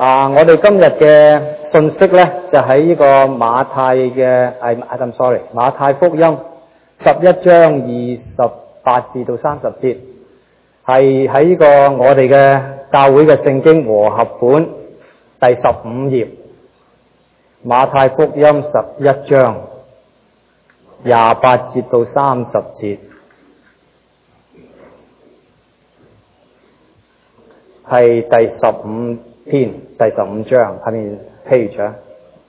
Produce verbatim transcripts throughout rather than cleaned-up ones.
啊！我哋今日嘅信息咧，就喺呢個馬太嘅，誒，I'm sorry，馬太福音十一章二十八至到三十節，係喺呢個我哋嘅教會嘅聖經和合本第十五頁，馬太福音十一章廿八節到三十節，係第十五篇第十五章下面 page 啊。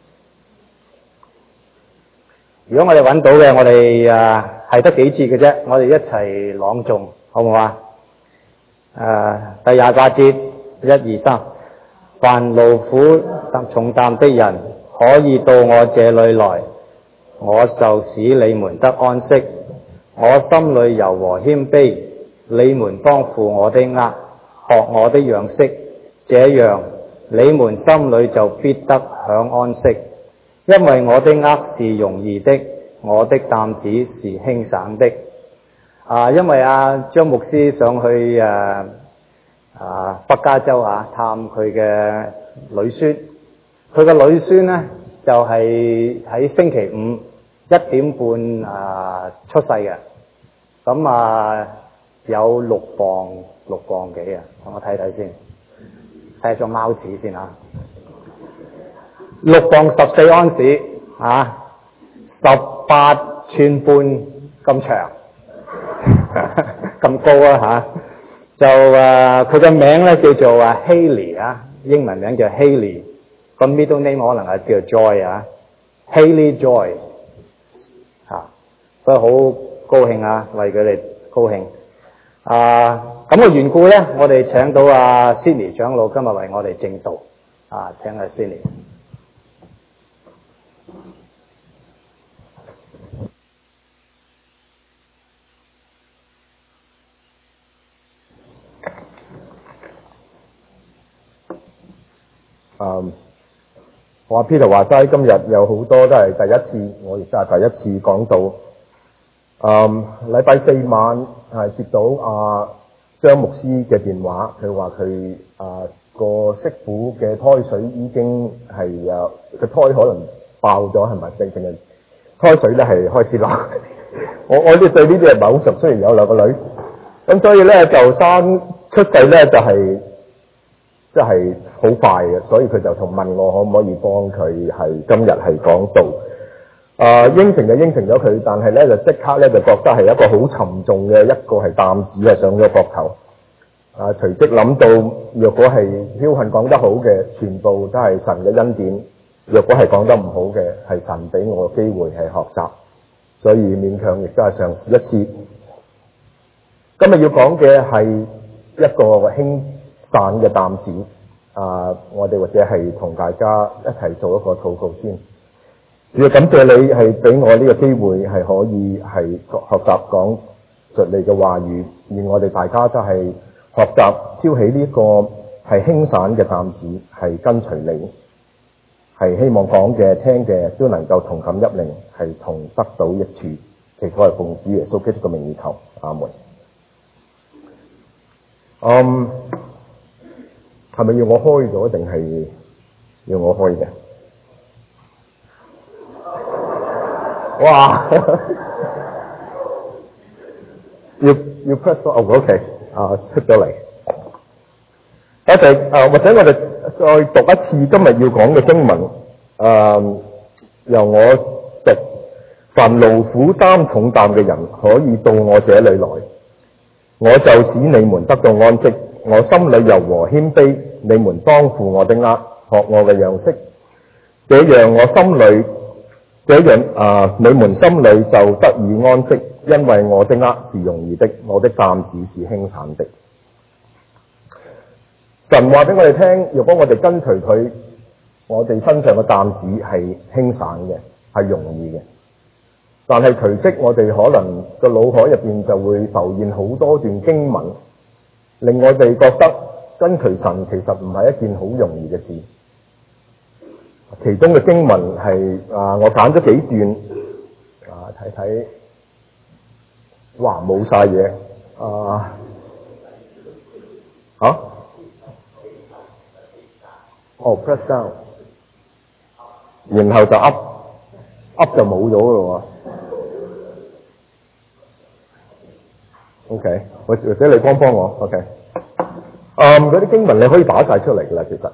如果我哋揾到嘅，我哋誒係得幾節嘅啫，我哋一齊朗誦好唔好啊？誒，第廿八節，一二三，凡勞苦重擔的人，可以到我這裏來，我就使你們得安息。我心裏柔和謙卑，你們當負我的軛，學我的樣式，這樣你們心裏就必得享安息。因為我的軛是容易的，我的擔子是輕省的。啊，因為啊張牧師上去誒啊北加州啊探佢嘅女孫，佢嘅女孫咧就係、是、喺星期五一點半啊出世嘅，咁啊有六磅六磅幾啊，等我睇睇先，睇下張貓紙先啊，六磅十四安士啊，十八寸半咁長，咁高啊吓，就誒佢嘅名咧叫做啊 Haley 啊，英文名叫 Haley， 個 middle name 可能係叫 Joy 啊 ，Haley Joy 吓、啊，所以好高興啊，為佢哋高興啊！咁嘅緣故咧，我哋請到阿 Sydney 長老今日為我哋證道啊，請阿 Sydney。 嗯，我阿 Peter 話齋，今日有好多都係第一次，我亦都係第一次講道。嗯，禮拜四晚係接到阿張牧師嘅電話，佢話佢啊個媳婦嘅胎水已經係啊個胎可能爆咗，係咪？定定係胎水咧係開始流。我我哋對呢啲係唔係好熟，雖然有兩個女，咁所以咧就生出世咧就係即係好快嘅，所以佢就同問我可唔可以幫佢係今日係講道。啊、呃、應承就應承咗佢，但係咧就即刻咧就覺得係一個好沉重嘅一個係擔子係上咗膊頭。啊、呃，隨即諗到，若果係僥倖講得好嘅，全部都係神嘅恩典；若果係講得唔好嘅，係神俾我嘅機會係學習，所以勉強亦都係嘗試一次。今日要講嘅係一個輕省嘅擔子。啊、呃，我哋或者係同大家一齊做一個禱告先。主，感謝你係俾我呢個機會係可以係學習講出你嘅話語，而我哋大家都係學習挑起呢個係輕省嘅擔子，係跟隨你，係希望講嘅聽嘅都能夠同感一靈，係同得到益處。祈禱係奉主耶穌基督嘅名義求，阿門。嗯，係咪要我開咗定係要我開嘅？哇！要要 press 咗哦 ，OK 啊，出咗嚟。我哋誒，或者我哋再讀一次今日要講嘅經文。誒、呃，由我讀：凡勞苦擔重擔嘅人，可以到我這裏來，我就使你們得到安息。我心裏柔和謙卑，你們當負我的軛，學我嘅樣式，這樣我心裏。這樣啊、呃，你們心裏就得以安息，因為我的軛是容易的，我的擔子是輕省的。神話俾我哋聽，如果我哋跟隨佢，我哋身上嘅擔子係輕省嘅，係容易嘅。但係隨即我哋可能個腦海入邊就會浮現好多段經文，令我哋覺得跟隨神其實唔係一件好容易嘅事。其中嘅經文係啊，我揀咗幾段啊，睇睇，哇，冇晒嘢啊！嚇哦 press down， 然後就 up up 就冇咗咯喎。OK， 或或者你幫幫我 OK。嗯，嗰啲經文你可以打晒出嚟㗎啦，其實。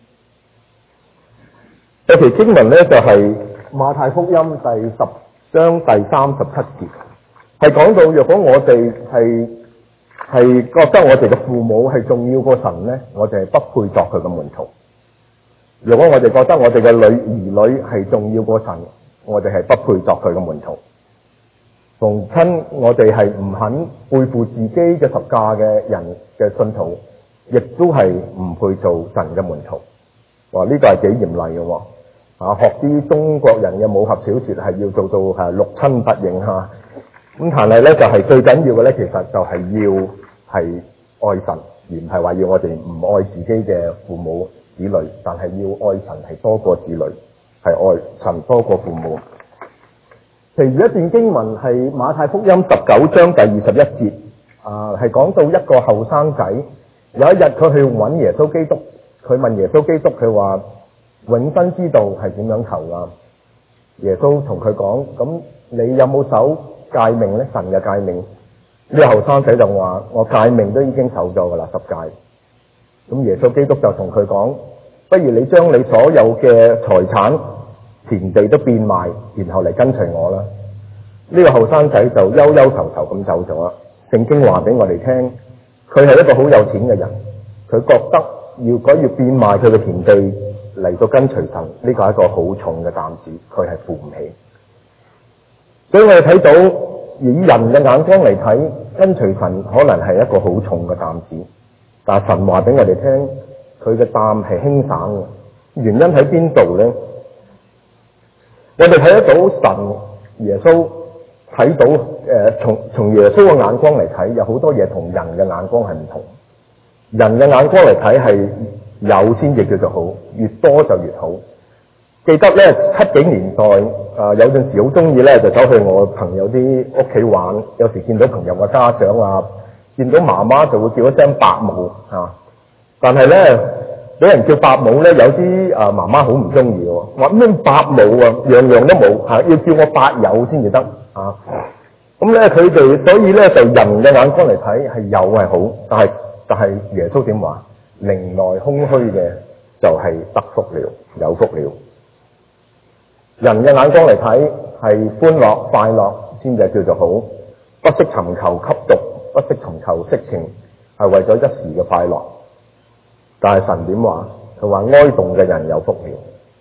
有條經文咧就係、馬太福音第十章第三十七節，係講到若果我哋係係覺得我哋嘅父母係重要過神咧，我哋係不配作佢嘅門徒。如果我哋覺得我哋嘅女兒女係重要過神，我哋係不配作佢嘅門徒。逢親我哋係唔肯背負自己嘅十架嘅人嘅信徒，亦都係唔配做神嘅門徒。哇！呢、這個係幾嚴厲嘅喎。啊，學啲中國人嘅武俠小説係要做到係六親不認嚇。咁但係咧就係、是、最緊要嘅咧，其實就係要係愛神，而唔係話要我哋唔愛自己嘅父母子女，但係要愛神係多過子女，係愛神多過父母。譬如一段經文係馬太福音十九章第二十一節，啊係講到一個後生仔，有一日佢去揾耶穌基督，佢問耶穌基督，佢話永生之道係點樣求啊？耶穌同佢講：咁你有冇守誡命咧？神嘅誡命。呢個後生仔就話：我誡命都已經守咗噶啦，十誡。咁耶穌基督就同佢講：不如你將你所有嘅財產、田地都變賣，然後嚟跟隨我啦。呢個後生仔就憂憂愁愁咁走咗啦。聖經話俾我哋聽，佢係一個好有錢嘅人，佢覺得如果要變賣佢嘅田地嚟到跟隨神，呢個係一個好重嘅擔子，佢係負唔起。所以我哋睇到以人嘅眼光嚟睇，跟隨神可能係一個好重嘅擔子，但係神話俾我哋聽，佢嘅擔係輕省嘅。原因喺邊度咧？我哋睇得到神耶穌睇到誒、呃，從從耶穌嘅眼光嚟睇，有好多嘢同人嘅眼光係唔同。人嘅眼光嚟睇係有先至叫做好，越多就越好。記得咧七幾年代誒、呃，有陣時好中意咧就走去我朋友啲屋企玩，有時見到朋友嘅家長啊，見到媽媽就會叫一聲伯母啊，但係咧俾人叫伯母咧，有啲誒媽媽好唔中意喎，話咩伯母啊，樣樣都冇嚇、啊，要叫我伯友先至得啊。咁咧佢哋所以咧就人嘅眼光嚟睇係有係好，但係但係耶穌點話？靈內空虛嘅就係得福了，有福了。人嘅眼光嚟睇係歡樂快樂先至叫做好，不惜尋求吸毒，不惜尋求色情，係為咗一時嘅快樂。但係神點話？佢話哀慟嘅人有福了。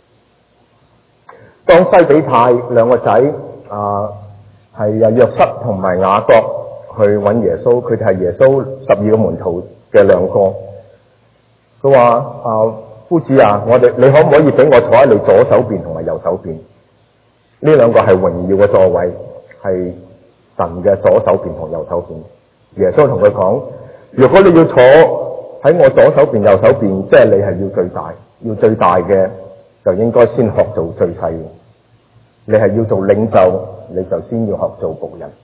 當西比泰兩個仔啊係啊約瑟同埋雅各去揾耶穌，佢哋係耶穌十二個門徒嘅兩個。佢話啊夫子啊，我哋你可唔可以俾我坐喺你左手邊同埋右手邊？呢兩個係榮耀嘅座位，係神嘅左手邊同右手邊。耶穌同佢講：如果你要坐喺我左手邊、右手邊，即係你係要最大，要最大嘅就應該先學做最細嘅。你係要做領袖，你就先要學做僕人。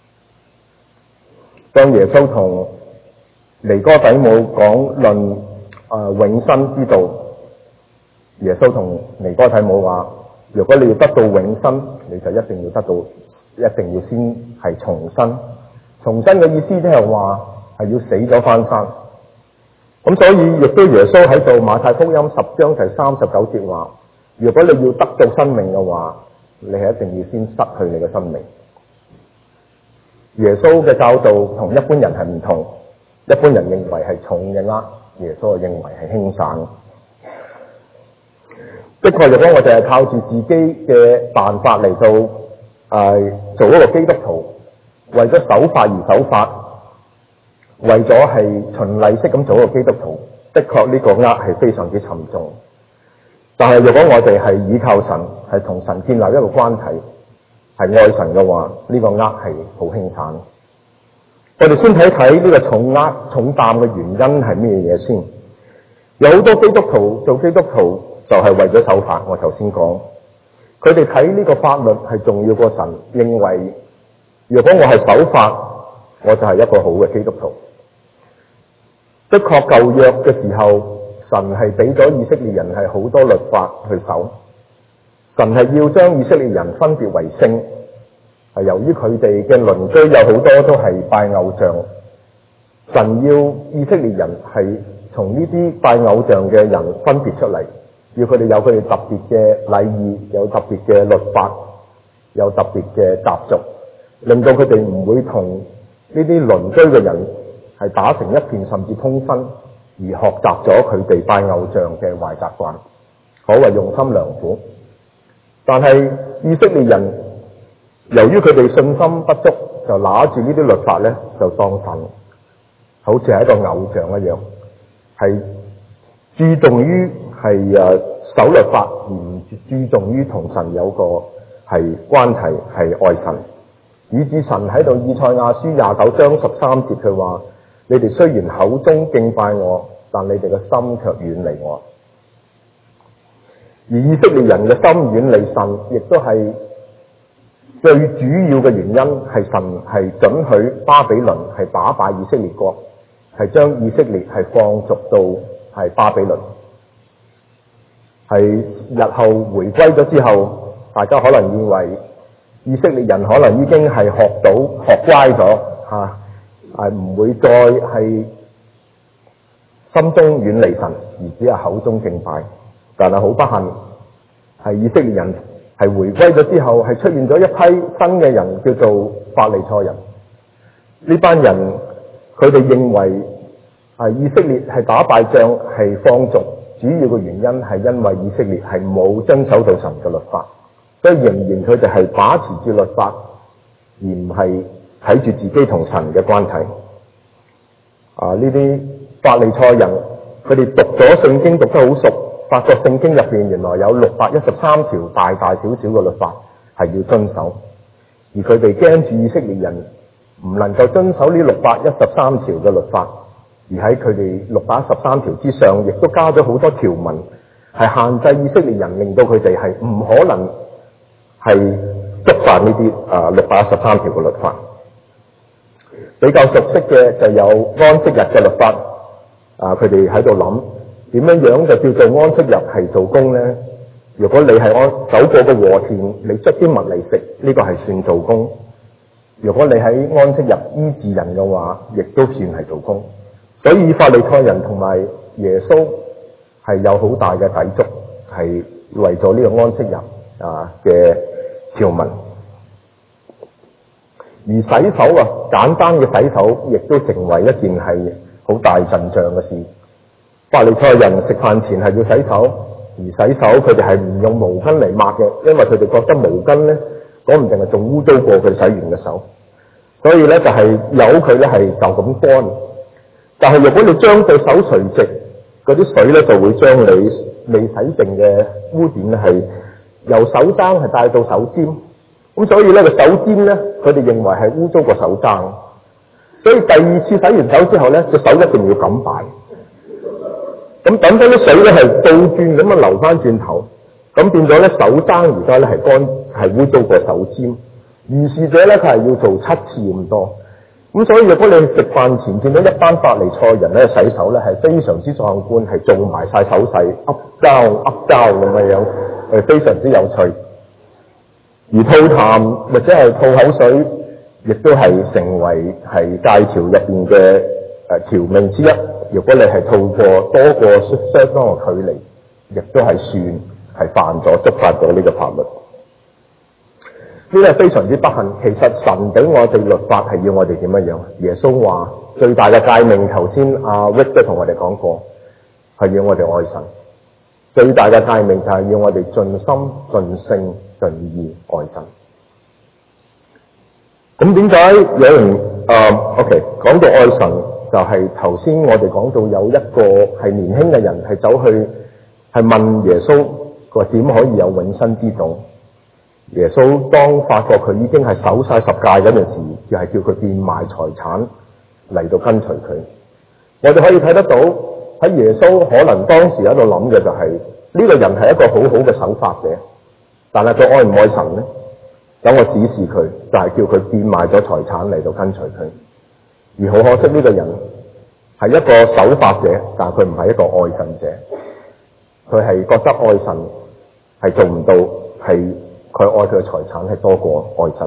當耶穌同尼哥底母講論啊永生之道，耶穌同尼哥底母話：如果你要得到永生，你就一定要得到，一定要先係重生。重生嘅意思即係話係要死咗翻生。咁所以亦都耶穌喺度馬太福音十章第三十九節話：如果你要得到生命嘅話，你係一定要先失去你嘅生命。耶穌嘅教導同一般人係唔同，一般人認為係重嘅軛，耶穌認為係輕省。的確，如果我哋係靠住自己嘅辦法嚟到誒、呃、做一個基督徒，為咗守法而守法，為咗係循例式咁做一個基督徒，的確呢個軛係非常之沉重。但係如果我哋係依靠神，係同神建立一個關係，係愛神嘅話，呢、這個軛係好輕省。我哋先睇睇呢個重軛重擔嘅原因係咩嘢先？有好多基督徒做基督徒就係為咗守法。我頭先講，佢哋睇呢個法律係重要過神，認為如果我係守法，我就係一個好嘅基督徒。的確舊約嘅時候， 神係俾咗以色列人係好多律法去守，神係要將以色列人分別為聖，係由於佢哋嘅鄰居有好多都係拜偶像，神要以色列人係從呢啲拜偶像嘅人分別出嚟，要佢哋有佢哋特別嘅禮儀，有特別嘅律法，有特別嘅習俗，令到佢哋唔會同呢啲鄰居嘅人係打成一片，甚至通婚，而學習咗佢哋拜偶像嘅壞習慣，可謂用心良苦。但係以色列人由於佢哋信心不足，就拿住呢啲律法咧，就當神好似係一個偶像一樣，係注重於係誒守律法，而唔注重於同神有個係關係，係愛神。以至神喺度以賽亞書廿九章十三節佢話：你哋雖然口中敬拜我，但你哋嘅心卻遠離我。而以色列人嘅心遠離神，亦都係最主要嘅原因，係神係准許巴比倫係打敗以色列國，係將以色列係放逐到係巴比倫。係日後回歸咗之後，大家可能認為以色列人可能已經係學到學乖咗嚇，係唔會再係心中遠離神，而只係口中敬拜。但係好不幸，係以色列人係回歸咗之後，係出現咗一批新嘅人，叫做法利賽人。呢班人佢哋認為係以色列係打敗仗係放逐，主要嘅原因係因為以色列係冇遵守到神嘅律法，所以仍然佢哋係把持住律法，而唔係睇住自己同神嘅關係。啊！呢啲法利賽人佢哋讀咗聖經讀得好熟，發覺聖經入邊原來有六百一十三條大大小小嘅律法係要遵守，而佢哋驚住以色列人唔能夠遵守呢六百一十三條嘅律法，而喺佢哋六百一十三條之上，亦都加咗好多條文，係限制以色列人，令到佢哋係唔可能係觸犯呢啲啊六百一十三條嘅律法。比較熟悉嘅就有安息日嘅律法，啊佢哋喺度諗點樣樣就叫做安息日係做工咧？如果你係安走過個禾田，你捉啲物嚟食，呢、這個係算做工；如果你喺安息日醫治人嘅話，亦都算係做工。所以法利賽人同埋耶穌係有好大嘅抵觸，係為咗呢個安息日啊嘅條文。而洗手啊，簡單嘅洗手，亦都成為一件係好大陣仗嘅事。法利賽人食飯前係要洗手，而洗手佢哋係唔用毛巾嚟抹嘅，因為佢哋覺得毛巾咧講唔定係仲污糟過佢洗完嘅手，所以咧就係由佢咧係就咁乾。但係如果你將對手垂直，嗰啲水咧就會將你未洗淨嘅污點咧係由手踭係帶到手尖。咁所以咧個手尖咧，佢哋認為係污糟過手踭，所以第二次洗完手之後咧，隻手一定要咁擺。咁等等啲水咧係倒轉咁樣流翻轉頭，咁變咗咧手踭而家咧係乾係污糟過手尖。如是者咧佢係要做七次咁多。咁所以如果你食飯前見到一班法利賽人咧洗手咧係非常之壯觀，係做埋晒手勢 up down up down 咁嘅樣，係非常之有趣。而吐痰或者係吐口水，亦都係成為係戒條入邊嘅誒條命之一。如果你係吐過多過相當嘅距離，亦都係算係犯咗觸犯咗呢個法律。呢個係非常之不幸。其實神俾我哋律法係要我哋點樣樣？耶穌話最大嘅誡命，頭先阿 Rick 都同我哋講過，係要我哋愛神。最大嘅誡命就係要我哋盡心盡性盡意愛神。咁點解有人誒 OK 講到愛神，就係頭先我哋講到有一個係年輕嘅人係走去係問耶穌，佢話點可以有永生之道？耶穌當發覺佢已經係守晒十誡嗰陣時，就係叫佢變賣財產嚟到跟隨佢。我哋可以睇得到喺耶穌可能當時喺度諗嘅就係、是、呢、這個人係一個好好嘅守法者，但係佢愛唔愛神呢？等我試試佢，就係、是、叫佢變賣咗財產嚟到跟隨佢。而好可惜呢個人係一個守法者，但係佢唔係一個愛神者。佢係覺得愛神係做唔到，係佢愛佢嘅財產係多過愛神。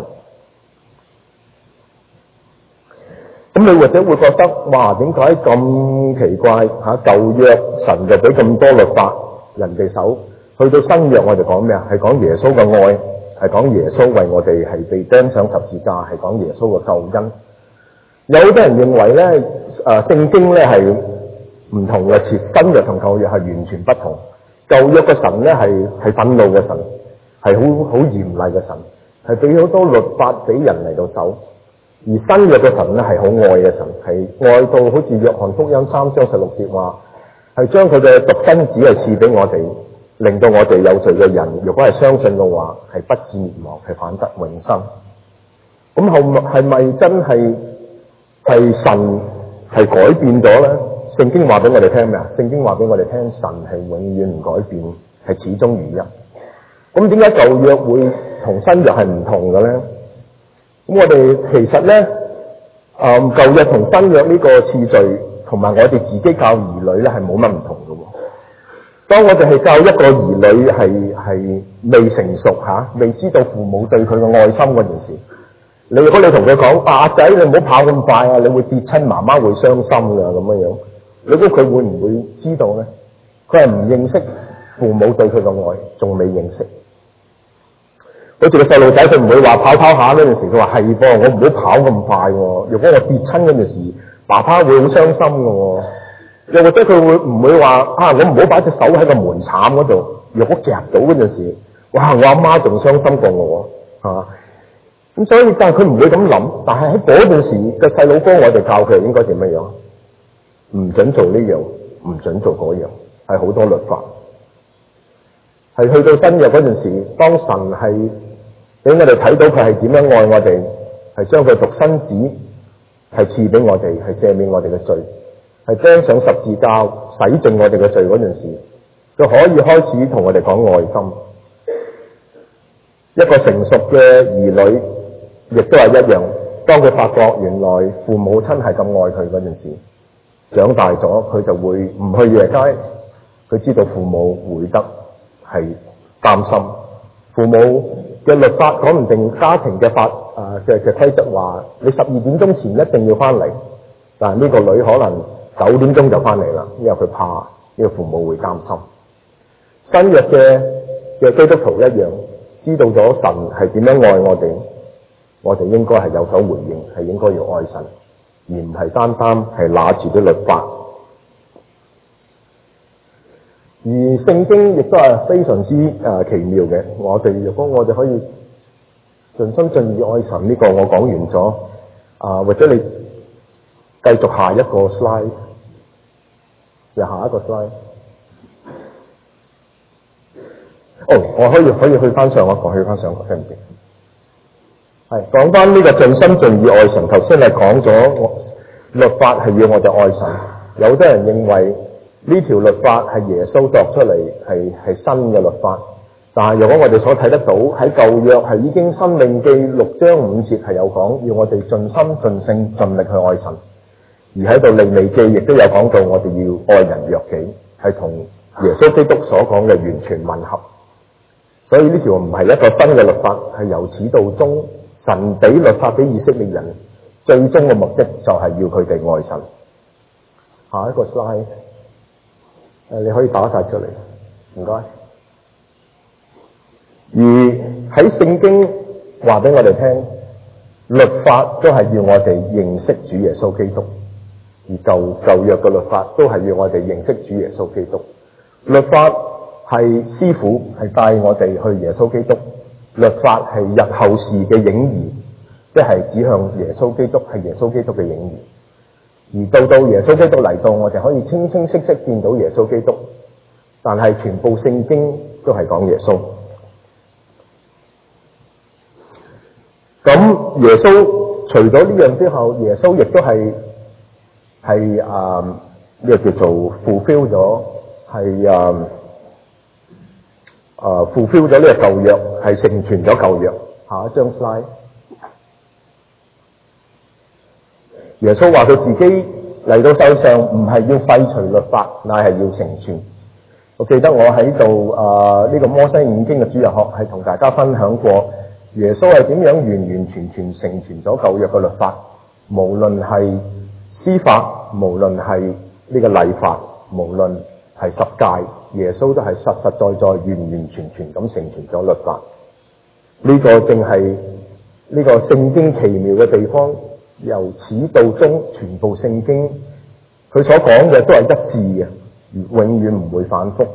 咁你或者會覺得，哇，點解咁奇怪嚇？舊約神就俾咁多律法人哋守，去到新約我哋講咩啊？係講耶穌嘅愛，係講耶穌為我哋係被釘上十字架，係講耶穌嘅救恩。有好多人認為咧，誒、呃、聖經咧係唔同嘅，似新約同舊約係完全不同。舊約嘅神咧係係憤怒嘅神，係好好嚴厲嘅神，係俾好多律法俾人嚟到守。而新約嘅神咧係好愛嘅神，係愛到好似約翰福音三章十六節話，係將佢嘅獨生子係賜俾我哋，令到我哋有罪嘅人，如果係相信嘅話，係不至滅亡，係反得永生。咁後係咪真係係神係改變咗咧？聖經話俾我哋聽咩啊？聖經話俾我哋聽，神係永遠唔改變，係始終如一。咁點解舊約會同新約係唔同嘅咧？咁我哋其實咧，誒、嗯、舊約同新約呢個次序，同埋我哋自己教兒女咧係冇乜唔同嘅喎。當我哋係教一個兒女係係未成熟嚇、啊，未知道父母對佢嘅愛心嗰件事，你如果你同佢講，阿仔你唔好跑咁快啊，你會跌親，媽媽會傷心㗎咁樣樣。你估佢會唔會知道咧？佢係唔認識父母對佢嘅愛，仲未認識。好似個細路仔，佢唔會話跑跑下嗰陣時，佢話係噃，我唔好跑咁快喎。如果我跌親嗰陣時，爸爸會好傷心㗎喎。又或者佢會唔會話啊？我唔好擺隻手喺個門檻嗰度，如果夾到嗰陣時，哇！我阿媽仲傷心過我啊！嚇咁所以，但係佢唔會咁諗。但係喺嗰陣時嘅細佬哥，我哋教佢應該點樣樣？唔準做呢樣，唔準做嗰樣，係好多律法。係去到新約嗰陣時，當神係俾我哋睇到佢係點樣愛我哋，係將佢獨生子係賜俾我哋，係赦免我哋嘅罪，係釘上十字架洗淨我哋嘅罪嗰陣時，佢可以開始同我哋講愛心。一個成熟嘅兒女亦都係一樣，當佢發覺原來父母親係咁愛佢嗰陣時，長大咗佢就會唔去夜街，佢知道父母會得係擔心。父母嘅律法講唔定家庭嘅法誒嘅嘅規則話，你十二點鐘前一定要翻嚟，但係呢個女可能九點鐘就翻嚟啦，因為佢怕呢個父母會擔心。新約嘅嘅基督徒一樣，知道咗神係點樣愛我哋，我哋應該係有所回應，係應該要愛神，而唔係單單係拿住啲律法。而聖經亦都係非常之誒、呃、奇妙嘅。我哋如果我哋可以盡心盡意愛神，呢、這個我講完咗啊、呃，或者你繼續下一個 slide， 又下一個 slide。哦，我可以可以去翻上一個，去翻上一個，聽唔聽？係講翻呢個盡心盡意愛神。頭先係講咗律法係要我哋愛神，有啲人認為呢條律法係耶穌作出嚟，係係新嘅律法。但係如果我哋所睇得到喺舊約係已經申命記六章五節係有講，要我哋盡心盡性盡力去愛神。而喺度利未記亦都有講到，我哋要愛人若己，係同耶穌基督所講嘅完全吻合。所以呢條唔係一個新嘅律法，係由始到終神俾律法俾以色列人，最終嘅目的就係要佢哋愛神。下一個 slide， 誒你可以打晒出嚟，唔該。而喺聖經話俾我哋聽，律法都係要我哋認識主耶穌基督，而舊舊約嘅律法都係要我哋認識主耶穌基督。律法係師傅，係帶我哋去耶穌基督。律法係日後事嘅影兒，即係指向耶穌基督，係耶穌基督嘅影兒。而到到耶穌基督嚟到，我哋可以清清晰晰見到耶穌基督。但係全部聖經都係講耶穌。咁耶穌除咗呢樣之後，耶穌亦都係係誒呢個叫做 fulfill 咗，係誒誒 fulfill 咗呢個舊約，係成全咗舊約。下一張 slide， 耶穌話佢自己嚟到世上唔係要廢除律法，乃係要成全。我記得我喺度誒呢個摩西五經嘅主日學係同大家分享過，耶穌係點樣完完全全成全咗舊約嘅律法，無論係司法，無論係呢個禮法，無論係十誡，耶穌都係實實在在、完完全全咁成全咗律法。呢、這個正係呢個聖經奇妙嘅地方，由始到終，全部聖經佢所講嘅都係一致嘅，永遠唔會反覆。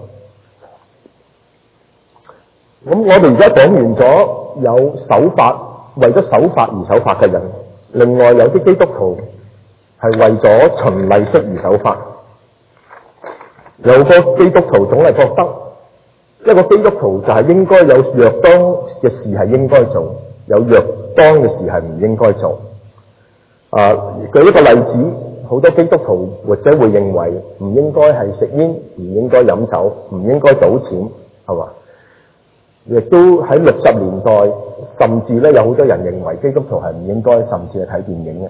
咁我哋而家講完咗有守法，為咗守法而守法嘅人，另外有啲基督徒係為咗循例式而守法。有個基督徒總係覺得一個基督徒就係應該有若當嘅事係應該做，有若當嘅事係唔應該做。啊，舉一個例子，好多基督徒或者會認為唔應該係食煙，唔應該飲酒，唔應該賭錢，係嘛？亦都喺六十年代，甚至咧有好多人認為基督徒係唔應該，甚至係睇電影嘅。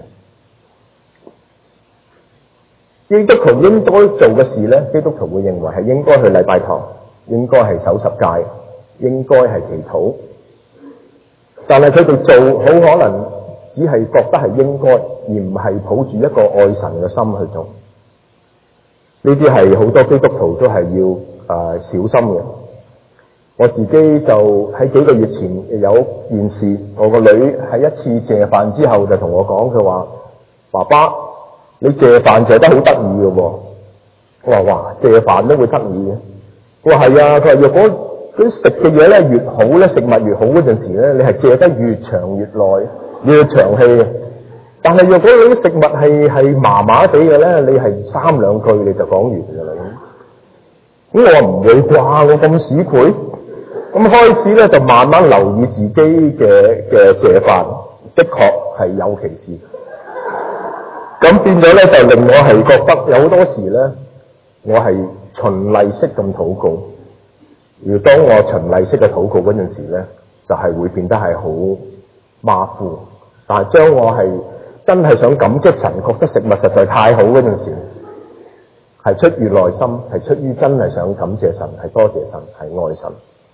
基督徒應該做嘅事咧，基督徒會認為係應該去禮拜堂，應該係守十誡，應該係祈禱。但係佢哋做好可能只係覺得係應該，而唔係抱住一個愛神嘅心去做。呢啲係好多基督徒都係要誒、呃、小心嘅。我自己就喺幾個月前有件事，我個女喺一次謝飯之後就同我講，佢話：爸爸，你謝飯謝得好得意嘅喎。我話：哇，謝飯都會得意嘅。佢話係啊，佢話若果嗰啲食嘅嘢咧越好咧，食物越好嗰陣時咧，你係謝得越長越耐，越長氣嘅。但係若果你啲食物係係麻麻地嘅咧，你係三兩句你就講完㗎啦。咁我話唔會啩，我咁市儈。咁開始咧就慢慢留意自己嘅嘅謝飯，的確係有其事。咁變咗咧就令我係覺得有好多時咧，我係循例式咁禱告。而當我循例式嘅禱告嗰陣時咧，就係、是、會變得係好馬虎。但係將我係真係想感激神，覺得食物實在太好嗰陣時，係出於內心，係出於真係想感謝神，係多謝神，係愛神。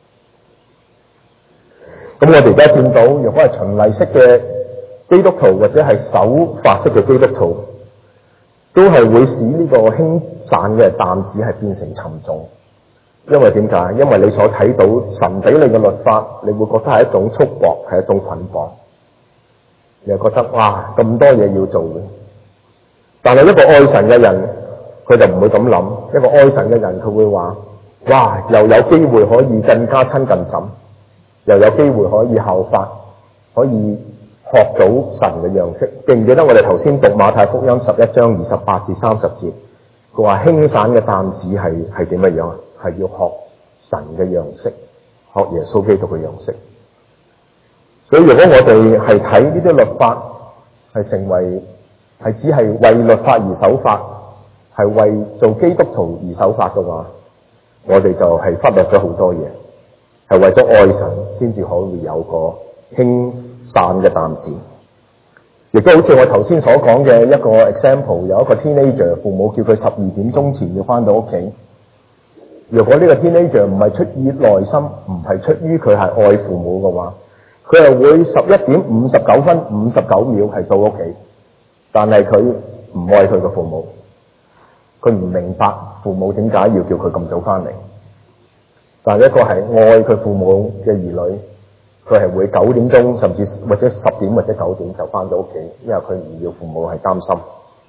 咁我哋而家見到，如果係循例式嘅基督徒，或者係守法式嘅基督徒，都係會使呢個輕散嘅擔子係變成沉重。因為點解？因為你所睇到神俾你嘅律法，你會覺得係一種束縛，係一種捆綁。你又覺得哇，咁多嘢要做嘅。但係一個愛神嘅人，佢就唔會咁諗。一個愛神嘅人，佢會話：哇，又有機會可以更加親近神。又有機會可以效法，可以學到神嘅樣式。記唔記得我哋頭先讀馬太福音十一章二十八至三十節，佢話輕散嘅擔子係係點樣啊？係要學神嘅樣式，學耶穌基督嘅樣式。所以如果我哋係睇呢啲律法，係成為係只係為律法而守法，係為做基督徒而守法嘅話，我哋就係忽略咗好多嘢。係為咗愛神，先至可以有個輕散嘅擔子。亦都好似我頭先所講嘅一個 example， 有一個 teenager， 父母叫佢十二點鐘前要翻到屋企。如果呢個 teenager 唔係出於內心，唔係出於佢係愛父母嘅話，佢係會十一點五十九分五十九秒係到屋企，但係佢唔愛佢嘅父母，佢唔明白父母點解要叫佢咁早翻嚟。但係一個係愛佢父母嘅兒女，佢係會九點鐘甚至或者十點或者九點就翻到屋企，因為佢唔要父母係擔心。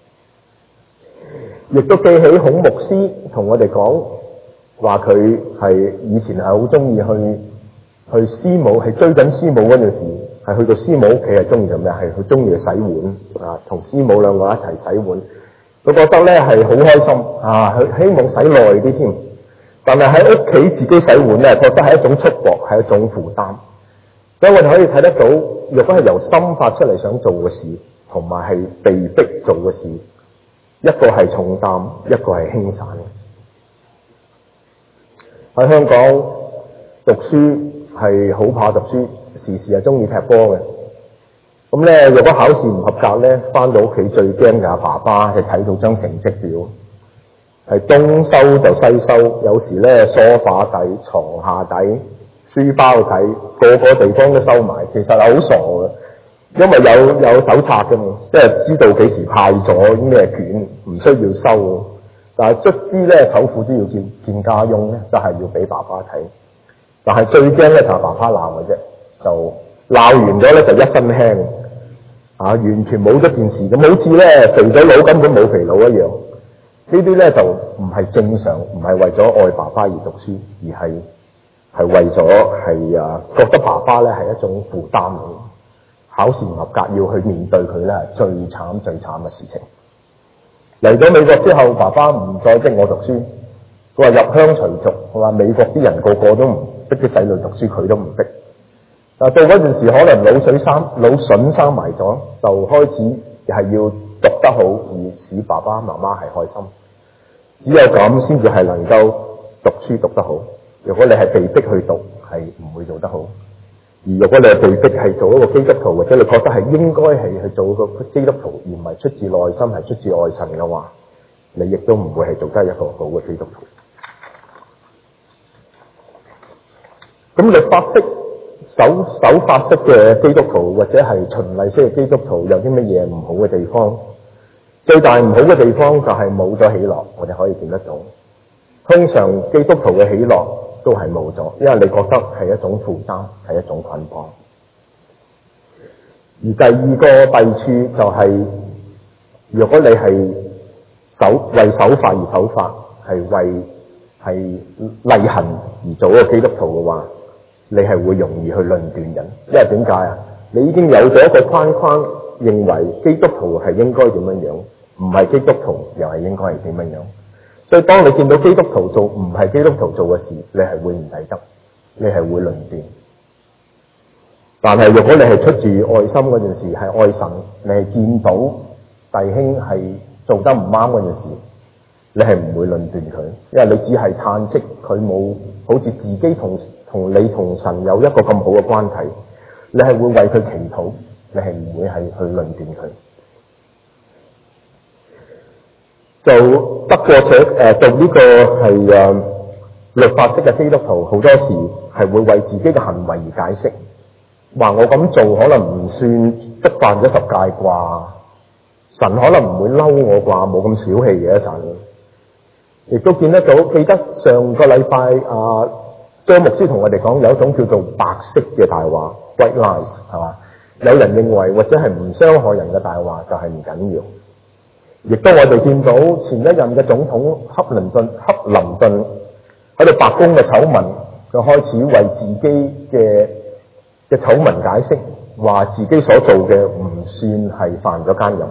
亦都記起孔牧師同我哋講話，佢係以前係好中意去去師母，係追緊師母嗰陣時，係去到師母屋企係中意做咩？係佢中意去洗碗啊，同師母兩個一齊洗碗。佢覺得咧係好開心啊，佢希望洗耐啲添。但係喺屋企自己洗碗咧，覺得係一種束縛，係一種負擔。所以我哋可以睇得到，若果係由心發出嚟想做嘅事，同埋係被逼做嘅事，一個係重擔，一個係輕散嘅。喺香港讀書係好怕讀書，時時係中意踢波嘅。 咁咧，如果考試唔合格咧，翻到屋企最驚嘅阿爸爸係睇到張成績表，係東收就西收，有時咧梳化底、床下底、書包底，個個地方都收埋。其實係好傻嘅，因為有有手冊㗎嘛，即係知道幾時派咗咩卷，唔需要收。但係卒之咧，醜婦都要見見家翁咧，就係、是、要俾爸爸睇。但係最驚咧就係爸爸鬧嘅啫，就鬧完咗咧就一身輕，啊完全冇咗件事咁，好似咧肥咗佬根本冇肥佬一樣。呢啲咧就唔係正常，唔係為咗愛爸爸而讀書，而係係為咗係啊覺得爸爸咧係一種負擔嚟。考試唔合格要去面對佢咧係最慘最慘嘅事情。嚟咗美國之後，爸爸唔再逼我讀書，佢話入鄉隨俗，佢話美國啲人個個都唔逼啲仔女讀書，佢都唔逼。但到嗰陣時，可能腦水生腦筍生埋咗，就開始係要讀得好，而使爸爸媽媽係開心。只有咁先至係能夠讀書讀得好。如果你係被逼去讀，係唔會做得好。而如果你係被逼係做一個基督徒，或者你覺得係應該係去做一個基督徒，而唔係出自內心係出自愛神嘅話，你亦都唔會係做得一個好嘅基督徒。咁律法式守守法式嘅基督徒，或者係循例式嘅基督徒，有啲乜嘢唔好嘅地方？最大唔好嘅地方就係冇咗喜樂，我哋可以見得到。通常基督徒嘅喜樂都係冇咗，因為你覺得係一種負擔，係一種捆綁。而第二個弊處就係、是，如果你係守為守法而守法，係為係例行而做一個基督徒嘅話，你係會容易去論斷人。因為點解啊？你已經有咗一個框框，認為基督徒係應該點樣樣，唔係基督徒又係應該係點樣樣。所以當你見到基督徒做唔係基督徒做嘅事，你係會唔抵得，你係會論斷。但係如果你係出自愛心嗰陣時，係愛神，你係見到弟兄係做得唔啱嗰陣時，你係唔會論斷佢，因為你只係嘆息佢冇好似自己同同你同神有一個咁好嘅關係，你係會為佢祈禱，你係唔會係去論斷佢。就得過且誒做呢個係誒、呃、律法式嘅基督徒，好多時係會為自己嘅行為而解釋，話我咁做可能唔算觸犯咗十戒啩，神可能唔會嬲我啩，冇咁小氣嘅神。亦都見得到，記得上個禮拜啊張牧師同我哋講有一種叫做白色嘅大話 （white lies） 係嘛？有人認為或者係唔傷害人嘅大話就係唔緊要。亦都我哋見到前一任嘅總統克林頓克林頓喺度白宮嘅醜聞，佢開始為自己嘅嘅醜聞解釋，話自己所做嘅唔算係犯咗奸淫，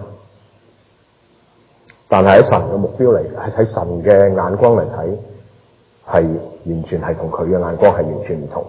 但係喺神嘅目標嚟，係喺神嘅眼光嚟睇，係完全係同佢嘅眼光係完全唔同。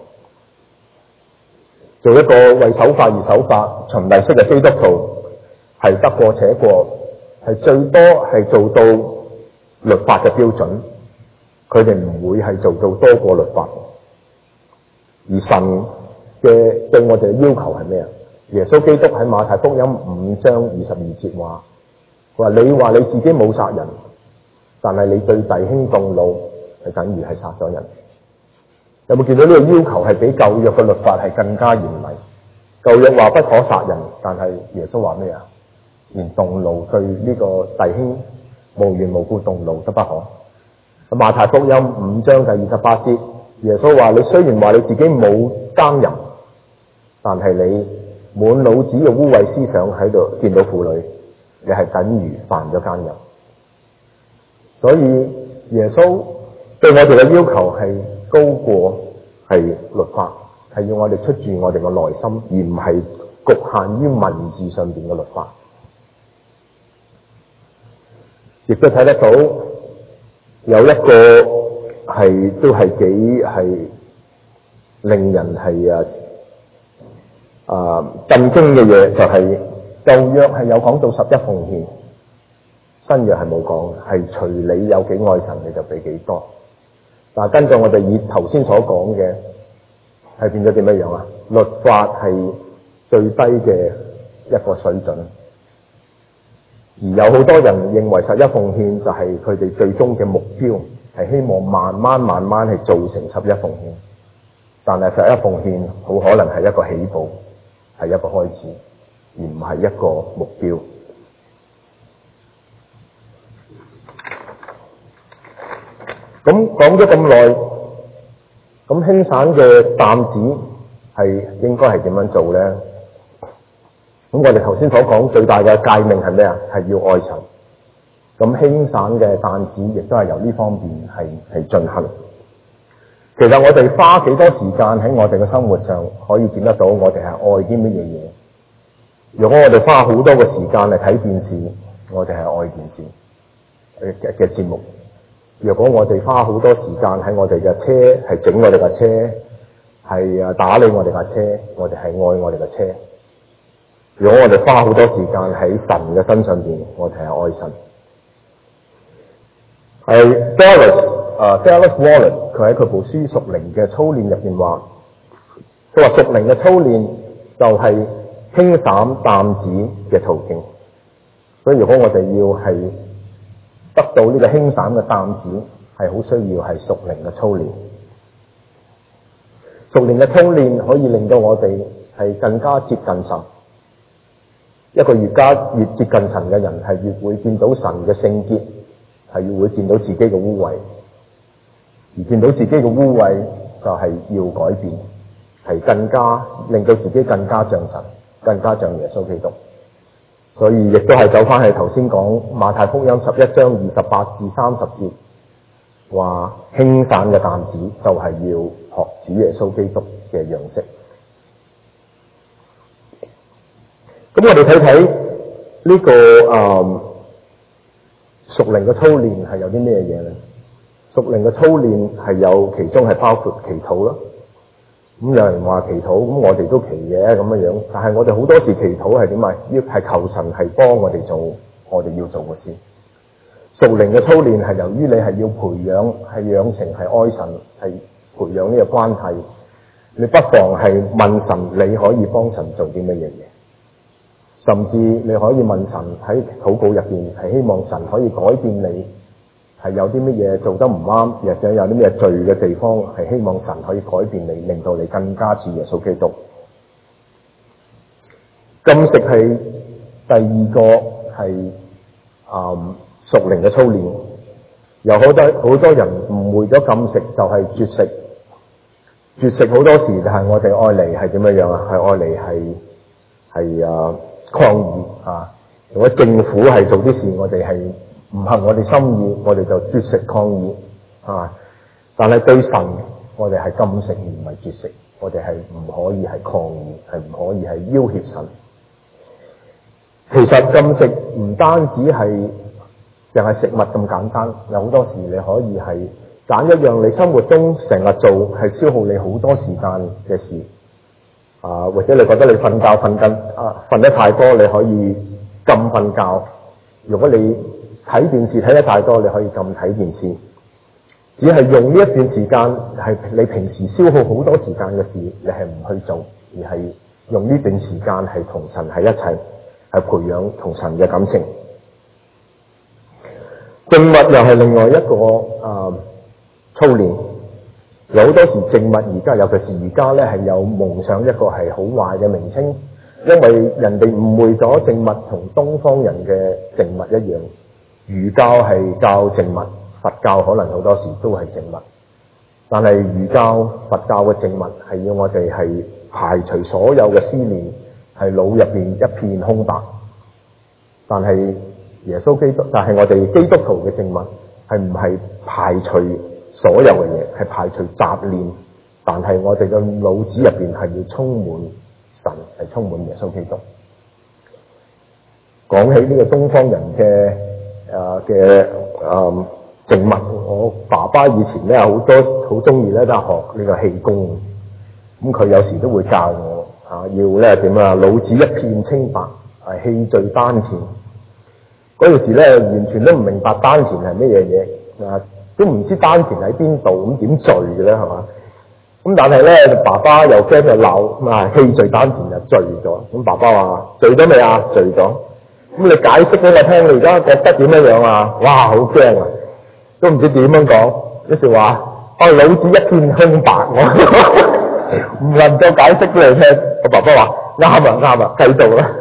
做一個為守法而守法、循例式嘅基督徒，係得過且過。係最多係做到律法嘅標準，佢哋唔會係做到多過律法。而神嘅對我哋嘅要求係咩啊？耶穌基督喺馬太福音五章二十二節話：佢話你話你自己冇殺人，但係你對弟兄動怒，係等於係殺咗人。有冇見到呢個要求係比舊約嘅律法係更加嚴厲？舊約話不可殺人，但係耶穌話咩啊？連動怒對呢個弟兄無緣無故動怒都不可。咁馬太福音五章第二十八節，耶穌話：你雖然話你自己冇奸淫，但係你滿腦子嘅污穢思想喺度見到婦女，你係等於犯咗奸淫。所以耶穌對我哋嘅要求係高過係律法，係要我哋出自我哋嘅內心，而唔係局限於文字上邊嘅律法。亦都睇得到有一個係都係幾係令人係啊啊震驚嘅嘢，就係舊約係有講到十一奉獻，新約係冇講，係隨你有幾愛神你就俾幾多。但係根據我哋以頭先所講嘅，係變咗點樣樣啊？律法係最低嘅一個水準。而有好多人認為十一奉獻就係佢哋最終嘅目標，係希望慢慢慢慢去做成十一奉獻。但係十一奉獻好可能係一個起步，係一個開始，而唔係一個目標。咁講咗咁耐，咁輕省嘅擔子係應該係點樣做咧？咁我哋頭先所講最大嘅誡命係咩啊？係要愛神。咁輕省嘅擔子亦都係由呢方面係係進行。其實我哋花幾多時間喺我哋嘅生活上，可以見得到我哋係愛啲乜嘢嘢。如果我哋花好多嘅時間嚟睇電視，我哋係愛電視嘅嘅節目。如果我哋花好多時間喺我哋嘅車，係整我哋嘅車，係啊打理我哋架車，我哋係愛我哋嘅車。如果我哋花好多時間喺神嘅身上邊，我哋係愛神。係 Dallas 啊 Dallas Willard 佢喺佢部書屬靈嘅操練入邊話，佢話屬靈嘅操練就係輕省擔子嘅途徑。所以如果我哋要係得到呢個輕省嘅擔子，係好需要係屬靈嘅操練。屬靈嘅操練可以令到我哋係更加接近神。一個越加越接近神嘅人，係越會見到神嘅聖潔，係越會見到自己嘅污穢。而見到自己嘅污穢，就係要改變，係更加令到自己更加像神，更加像耶穌基督。所以亦都係走翻去頭先講馬太福音十一章二十八至三十節，話輕省嘅擔子就係要學主耶穌基督嘅樣式。咁我哋睇睇呢個誒屬靈嘅操練係有啲咩嘢咧？屬靈嘅操練係有其中係包括祈禱啦。咁有人話祈禱，咁我哋都祈嘅咁樣樣。但係我哋好多時祈禱係點啊？要係求神係幫我哋做我哋要做嘅事。屬靈嘅操練係由於你係要培養，係養成係愛神，係培養呢個關係。你不妨係問神，你可以幫神做啲乜嘢嘢？甚至你可以問神喺禱告入邊，係希望神可以改變你，係有啲乜嘢做得唔啱，或者有啲咩罪嘅地方，係希望神可以改變你，令到你更加似耶穌基督。禁食係第二個係啊屬靈嘅操練。有好多好多人誤會咗禁食就係絕食，絕食好多時就係我哋愛嚟係點樣樣啊？係愛嚟係係啊抗議啊！如果政府係做啲事，我哋係唔合我哋心意，我哋就絕食抗議啊！但係對神，我哋係禁食而唔係絕食，我哋係唔可以係抗議，係唔可以係要挾神。其實禁食唔單止係淨係食物咁簡單，有好多時你可以係揀一樣你生活中成日做係消耗你好多時間嘅事啊，或者你覺得你瞓覺瞓緊啊瞓得太多，你可以禁瞓覺。如果你睇電視睇得太多，你可以禁睇電視。只係用呢一段時間係你平時消耗好多時間嘅事，你係唔去做，而係用呢段時間係同神喺一齊，係培養同神嘅感情。靜默又係另外一個啊、呃、操練。有好多時靜默而家，尤其是而家咧，係有蒙上一個係好壞嘅名稱，因為人哋誤會咗靜默同東方人嘅靜默一樣。儒教係教靜默，佛教可能好多時都係靜默，但係儒教、佛教嘅靜默係要我哋係排除所有嘅思念，係腦入邊一片空白。但係耶穌基督，但係我哋基督徒嘅靜默係唔係排除所有嘅嘢，係排除雜念，但係我哋嘅腦子入邊係要充滿神，係充滿耶穌基督。講起呢個東方人嘅誒嘅誒靜默，我爸爸以前咧好多好中意咧都係學呢個氣功，咁佢有時都會教我啊，要咧點啊，腦子一片清白，係氣聚丹田。嗰陣時咧完全都唔明白丹田係乜嘢嘢啊！都唔知丹田喺邊度，咁點聚嘅咧係嘛？ 咁但係咧，爸爸又驚又鬧，咁啊氣聚丹田就醉咗。咁爸爸話：醉咗未啊？醉咗。咁你解釋俾我聽，你而家覺得點樣樣啊？哇，好驚啊！都唔知點樣講。於是話：哦，老子一片空白，我唔能夠解釋俾你聽。我爸爸話：啱啊，啱啊，繼續啦。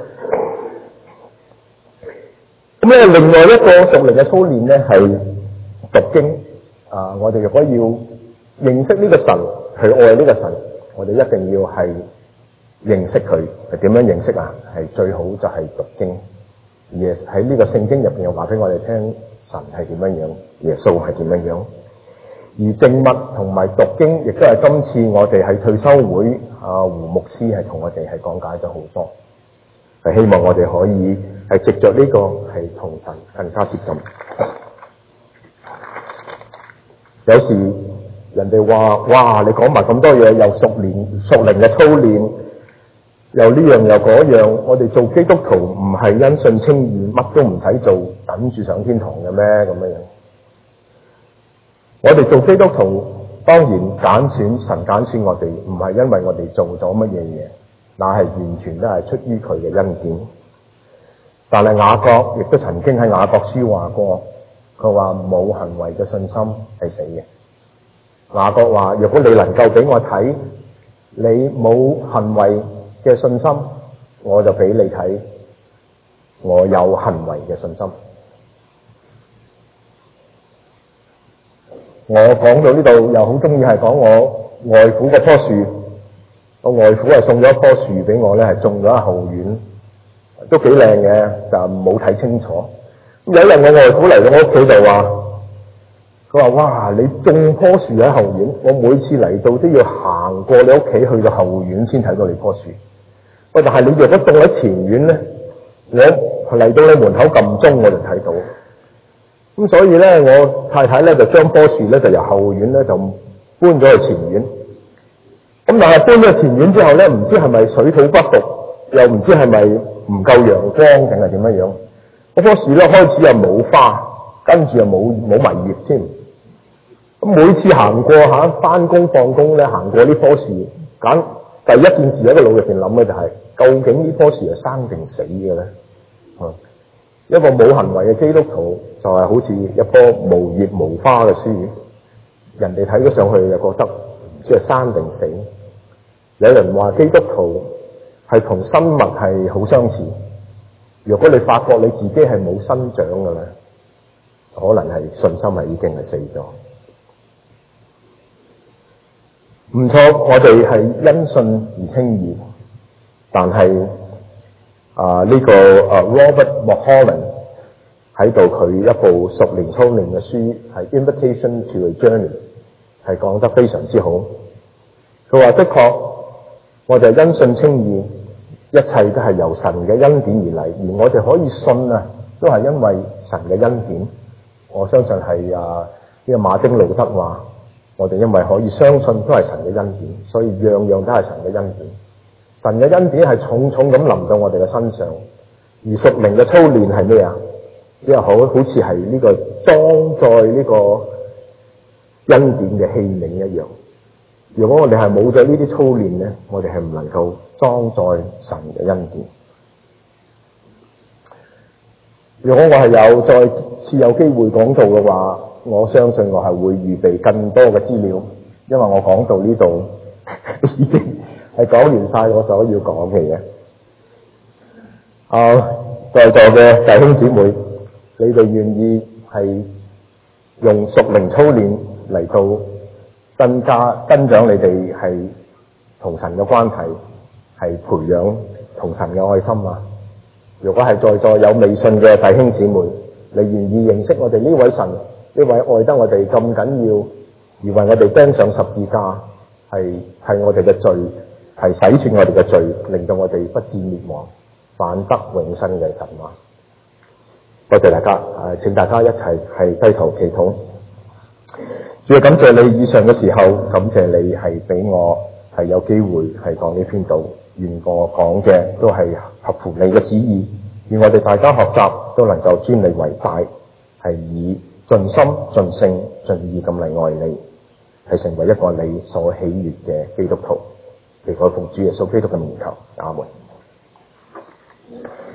咁咧，另外一個屬靈嘅操練咧係讀經。啊，我哋如果要認識呢個神，去愛呢個神，我哋一定要係認識佢。係點樣認識啊？係最好就係讀經。耶喺呢個聖經入邊又話俾我哋聽，神係點樣樣，耶穌係點樣樣。而靜默同埋讀經，亦都係今次我哋喺退修會啊胡牧師係同我哋係講解咗好多，係希望我哋可以係藉着呢個係同神更加接近。有時人哋話：哇，你講埋咁多嘢，又屬靈屬靈嘅操練，又呢樣又嗰樣，我哋做基督徒唔係因信稱義，乜都唔使做，等住上天堂嘅咩？咁樣樣，我哋做基督徒當然揀選神揀選我哋，唔係因為我哋做咗乜嘢嘢，那係完全都係出於佢嘅恩典。但係雅各亦都曾經喺雅各書話過，佢話冇行為嘅信心係死嘅。雅各話：如果你能夠俾我睇你冇行為嘅信心，我就俾你睇我有行為嘅信心。我講到呢度又好中意係講我外父嗰棵樹，我外父係送咗一棵樹俾我咧，係種咗喺後院，都幾靚嘅，就冇睇清楚。有一日我外父嚟到我屋企就話，佢話：哇，你種棵樹喺後院，我每次嚟到都要行過你屋企去到後院先睇到你棵樹。喂，但係你若果種喺前院咧，我嚟到你門口撳鐘我就睇到。咁所以咧，我太太咧就將棵樹咧就由後院咧就搬咗去前院。咁但係搬咗去前院之後咧，唔知係咪水土不服，又唔知係咪唔夠陽光定係點樣樣。嗰棵樹咧開始又冇花，跟住又冇冇埋葉添。咁每次行過嚇返工放工咧，行過呢棵樹，揀第一件事喺個腦入邊諗嘅就係、是：究竟呢棵樹係生定死嘅咧？嗯，一個冇行為嘅基督徒就係好似一棵無葉無花嘅樹，人哋睇咗上去就覺得唔知係生定死。有人話基督徒係同生物係好相似。如果你發覺你自己係冇生長嘅咧，可能係信心係已經係死咗。唔錯，我哋係因信而稱義，但係啊呢個啊 Robert Mulholland 喺度佢一部屬靈操練嘅書係 Invitation to a Journey 係講得非常之好。佢話的確，我哋因信稱義，一切都係由神嘅恩典而嚟，而我哋可以信啊，都係因為神嘅恩典。我相信係啊呢個馬丁路德話，我哋因為可以相信都係神嘅恩典，所以樣樣都係神嘅恩典。神嘅恩典係重重咁臨到我哋嘅身上，而屬靈嘅操練係咩啊？只係好好似係呢個裝載呢個恩典嘅器皿一樣。如果我哋係冇咗呢啲操練咧，我哋係唔能夠裝載神嘅恩典。如果我係有再次有機會講道嘅話，我相信我係會預備更多嘅資料，因為我講到呢度已經係講完晒我所要講嘅嘢。啊，在座嘅弟兄姊妹，你哋願意係用屬靈操練嚟到增加增長你哋係同神嘅關係，係培養同神嘅愛心啊！如果係在座有未信嘅弟兄姊妹，你願意認識我哋呢位神，呢位愛得我哋咁緊要，而為我哋釘上十字架，係替我哋嘅罪，係洗脫我哋嘅罪，令到我哋不致滅亡，反得永生嘅神啊！多謝大家，誒，請大家一齊係低頭祈禱。主要感謝你以上嘅時候，感謝你係俾我係有機會係講呢篇道，願我講嘅都係合乎你嘅旨意，願我哋大家學習都能夠尊你為大，係以盡心盡性盡意咁嚟愛你， 係成為一個你所喜悅嘅基督徒。祈求奉主耶穌基督嘅名求，阿門。